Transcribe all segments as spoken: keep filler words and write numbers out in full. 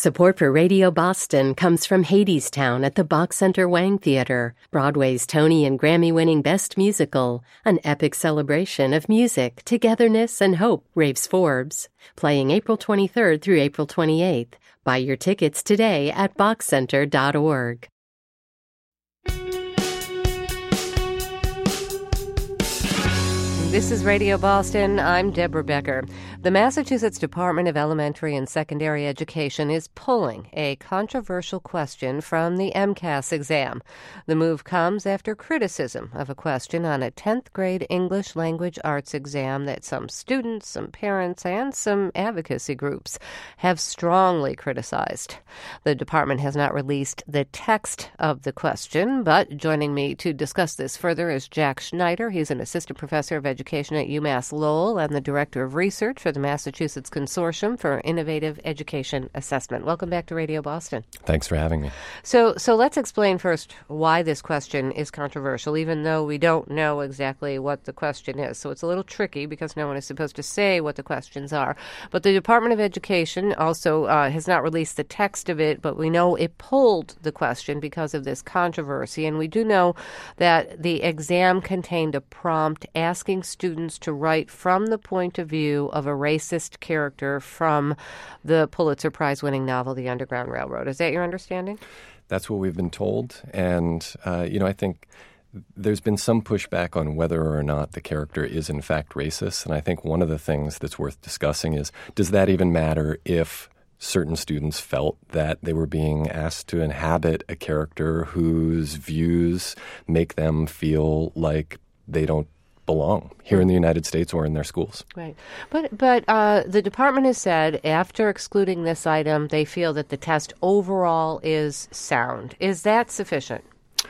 Support for Radio Boston comes from Hadestown at the Bach Center Wang Theater, Broadway's Tony and Grammy-winning Best Musical, an epic celebration of music, togetherness, and hope, raves Forbes. Playing April twenty-third through April twenty-eighth. Buy your tickets today at bach center dot org. This is Radio Boston. I'm Deborah Becker. The Massachusetts Department of Elementary and Secondary Education is pulling a controversial question from the MCAS exam. The move comes after criticism of a question on a tenth grade English language arts exam that some students, some parents, and some advocacy groups have strongly criticized. The department has not released the text of the question, but joining me to discuss this further is Jack Schneider. He's an assistant professor of education Education at UMass Lowell and the Director of Research for the Massachusetts Consortium for Innovative Education Assessment. Welcome back to Radio Boston. Thanks for having me. So so let's explain first why this question is controversial, even though we don't know exactly what the question is. So it's a little tricky because no one is supposed to say what the questions are. But the Department of Education also uh, has not released the text of it, but we know it pulled the question because of this controversy. And we do know that the exam contained a prompt asking students to write from the point of view of a racist character from the Pulitzer Prize-winning novel, The Underground Railroad. Is that your understanding? That's what we've been told. And, uh, you know, I think there's been some pushback on whether or not the character is in fact racist. And I think one of the things that's worth discussing is, does that even matter if certain students felt that they were being asked to inhabit a character whose views make them feel like they don't belong here in the United States or in their schools. Right. But but uh, the department has said after excluding this item, they feel that the test overall is sound. Is that sufficient?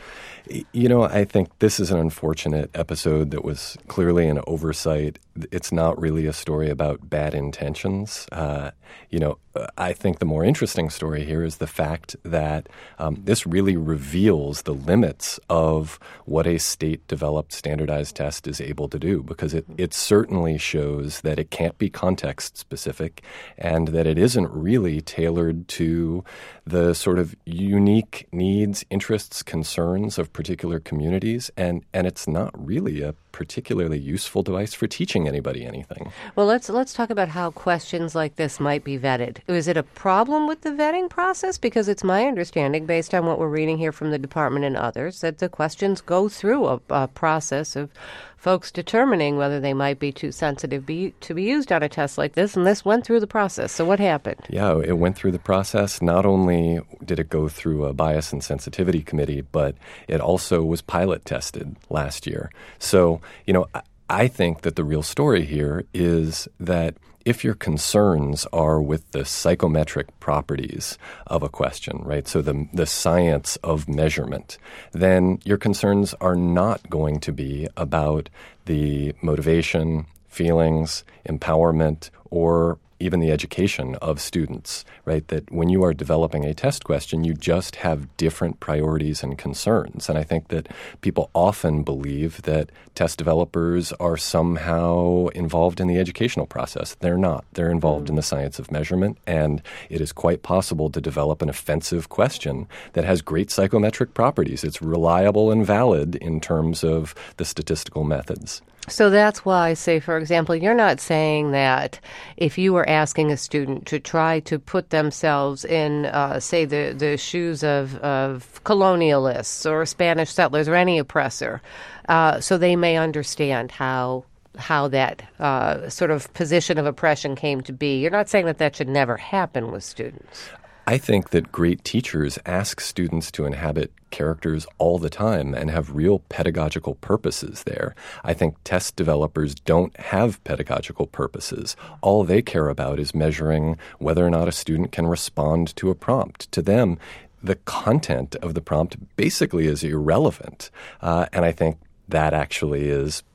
You know, I think this is an unfortunate episode that was clearly an oversight. It's not really a story about bad intentions. Uh, you know, I think the more interesting story here is the fact that um, this really reveals the limits of what a state-developed standardized test is able to do, because it, it certainly shows that it can't be context-specific and that it isn't really tailored to the sort of unique needs, interests, concerns of particular communities, and, and it's not really a particularly useful device for teaching anybody anything. Well, let's let's talk about how questions like this might be vetted. Is it a problem with the vetting process? Because it's my understanding, based on what we're reading here from the department and others, that the questions go through a, a process of folks determining whether they might be too sensitive be, to be used on a test like this, and this went through the process. So what happened? Yeah, it went through the process. Not only did it go through a bias and sensitivity committee, but it also was pilot tested last year. So, you know, I, I think that the real story here is that if your concerns are with the psychometric properties of a question, right, so the the science of measurement, then your concerns are not going to be about the motivation, feelings, empowerment, or even the education of students, right? That when you are developing a test question, you just have different priorities and concerns. And I think that people often believe that test developers are somehow involved in the educational process. They're not. They're involved in the science of measurement, and it is quite possible to develop an offensive question that has great psychometric properties. It's reliable and valid in terms of the statistical methods. So that's why, say, for example, you're not saying that if you were asking a student to try to put themselves in, uh, say, the, the shoes of, of colonialists or Spanish settlers or any oppressor, uh, so they may understand how how that uh, sort of position of oppression came to be. You're not saying that that should never happen with students. I think that great teachers ask students to inhabit characters all the time and have real pedagogical purposes there. I think test developers don't have pedagogical purposes. All they care about is measuring whether or not a student can respond to a prompt. To them, the content of the prompt basically is irrelevant. Uh, and I think that actually is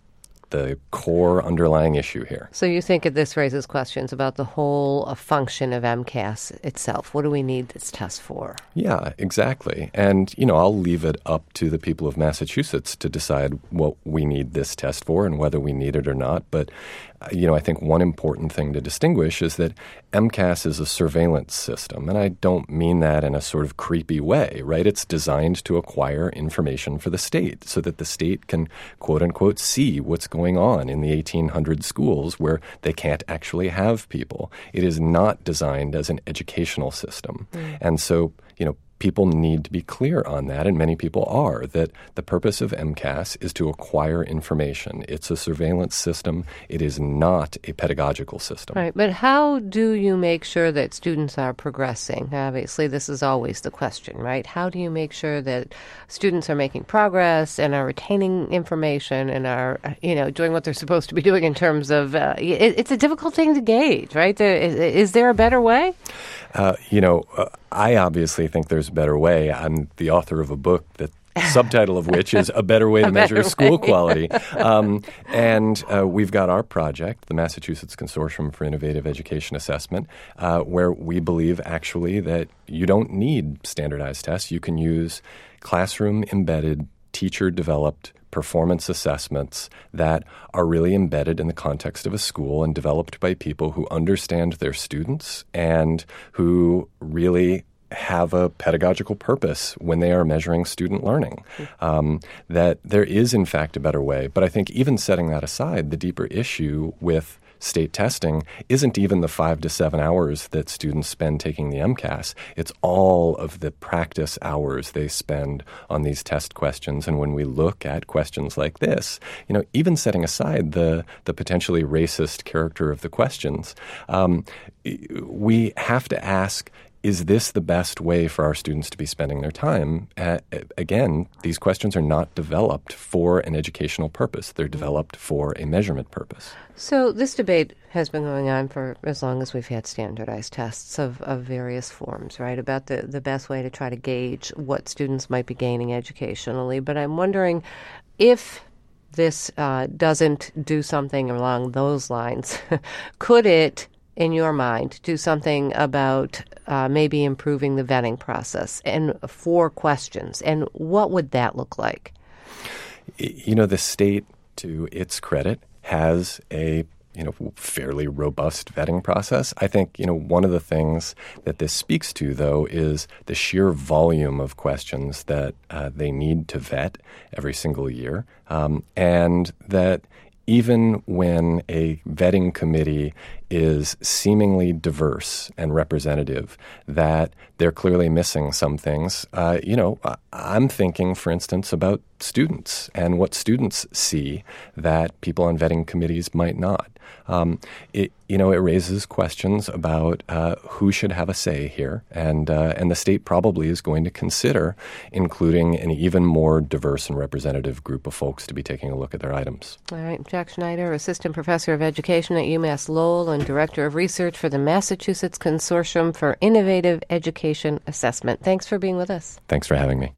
the core underlying issue here. So you think this raises questions about the whole uh, function of MCAS itself. What do we need this test for? Yeah, exactly. And, you know, I'll leave it up to the people of Massachusetts to decide what we need this test for and whether we need it or not. But, uh, you know, I think one important thing to distinguish is that MCAS is a surveillance system. And I don't mean that in a sort of creepy way, right? It's designed to acquire information for the state so that the state can, quote unquote, see what's going going on in the eighteen hundred schools where they can't actually have people. It is not designed as an educational system. Mm. And so, you know, people need to be clear on that, and many people are, that the purpose of MCAS is to acquire information. It's a surveillance system. It is not a pedagogical system. Right, but how do you make sure that students are progressing? Obviously, this is always the question, right? How do you make sure that students are making progress and are retaining information and are, you know, doing what they're supposed to be doing in terms of, uh, it, it's a difficult thing to gauge, right? There, is, is there a better way? Uh, you know, uh, I obviously think there's a better way. I'm the author of a book that subtitle of which is A Better Way to Measure School Quality. Um, and uh, we've got our project, the Massachusetts Consortium for Innovative Education Assessment, uh, where we believe actually that you don't need standardized tests. You can use classroom-embedded, teacher-developed performance assessments that are really embedded in the context of a school and developed by people who understand their students and who really have a pedagogical purpose when they are measuring student learning. Um, that there is, in fact, a better way. But I think even setting that aside, the deeper issue with state testing isn't even the five to seven hours that students spend taking the MCAS. It's all of the practice hours they spend on these test questions. And when we look at questions like this, you know, even setting aside the, the potentially racist character of the questions, um, we have to ask, is this the best way for our students to be spending their time? Uh, again, these questions are not developed for an educational purpose. They're developed for a measurement purpose. So this debate has been going on for as long as we've had standardized tests of, of various forms, right, about the, the best way to try to gauge what students might be gaining educationally. But I'm wondering if this uh, doesn't do something along those lines, could it, in your mind, do something about uh, maybe improving the vetting process and for questions? And what would that look like? You know, the state, to its credit, has a you know, fairly robust vetting process. I think, you know, one of the things that this speaks to, though, is the sheer volume of questions that uh, they need to vet every single year, um, and that even when a vetting committee is seemingly diverse and representative, that they're clearly missing some things. Uh, you know, I'm thinking, for instance, about students and what students see that people on vetting committees might not. Um, it, you know, it raises questions about uh, who should have a say here, and uh, and the state probably is going to consider including an even more diverse and representative group of folks to be taking a look at their items. All right, Jack Schneider, Assistant Professor of Education at UMass Lowell and Director of Research for the Massachusetts Consortium for Innovative Education Assessment. Thanks for being with us. Thanks for having me.